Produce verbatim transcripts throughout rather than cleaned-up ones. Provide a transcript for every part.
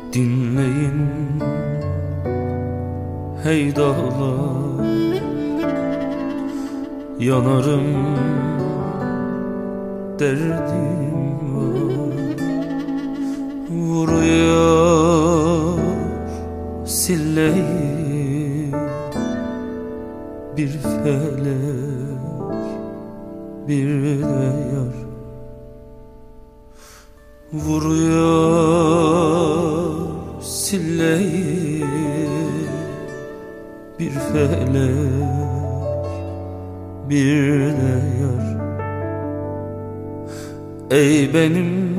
Dinleyin hey dağlar, yanarım derdim var. Vuruyor silleyi bir felek, bir de yar. Vuruyor silleyi bir felek, bir de yar. Ey benim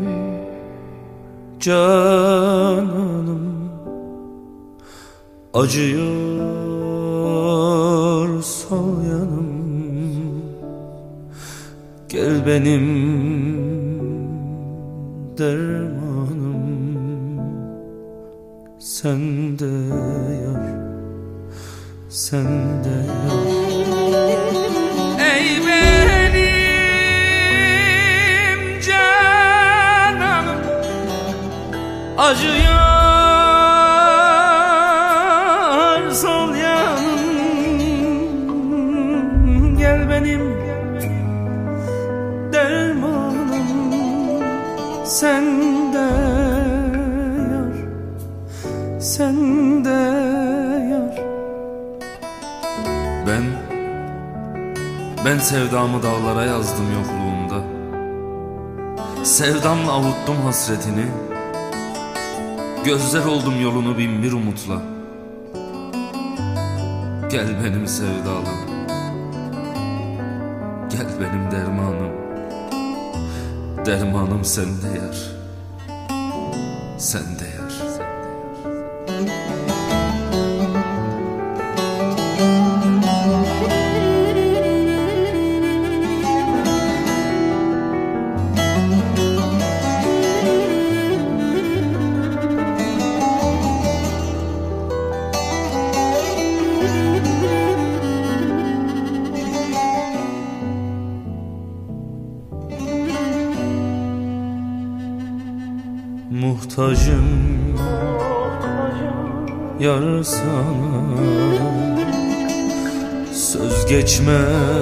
cananım, acıyor sol yanım. Gel benim dermanım, sen de yar, sen de yar. Ey benim cananım, acıyor sol yanım. Gel benim dermanım, sen de yar, sen de yar. Ben, ben sevdamı dağlara yazdım yokluğumda. Sevdamla avuttum hasretini. Gözler oldum yolunu bin bir umutla. Gel benim sevdalım, gel benim dermanım. Dermanım sende yar, sende yar, sende yar. Muhtacım yar sana, söz geçmez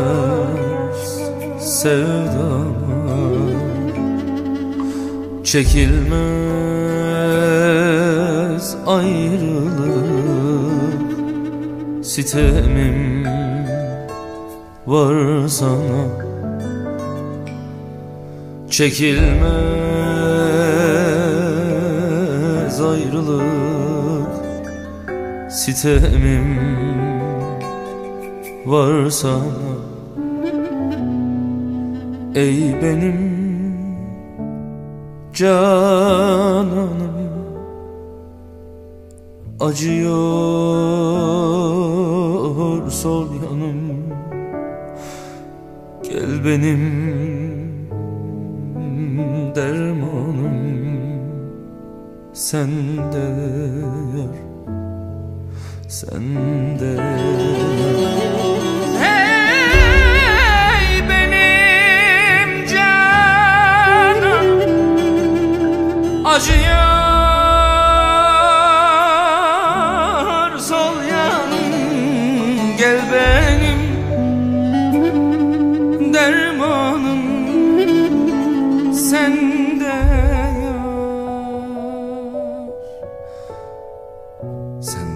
sevdama. Çekilmez ayrılık, sitemim var sana. Çekilmez ayrılık, sitemim var sana. Ey benim cananım, acıyor sol yanım. Gel benim dermanım, sen de yar, sen de yar. Hey benim canım, acıyor sol yanım. Gel benim dermanım, sen de yar, sen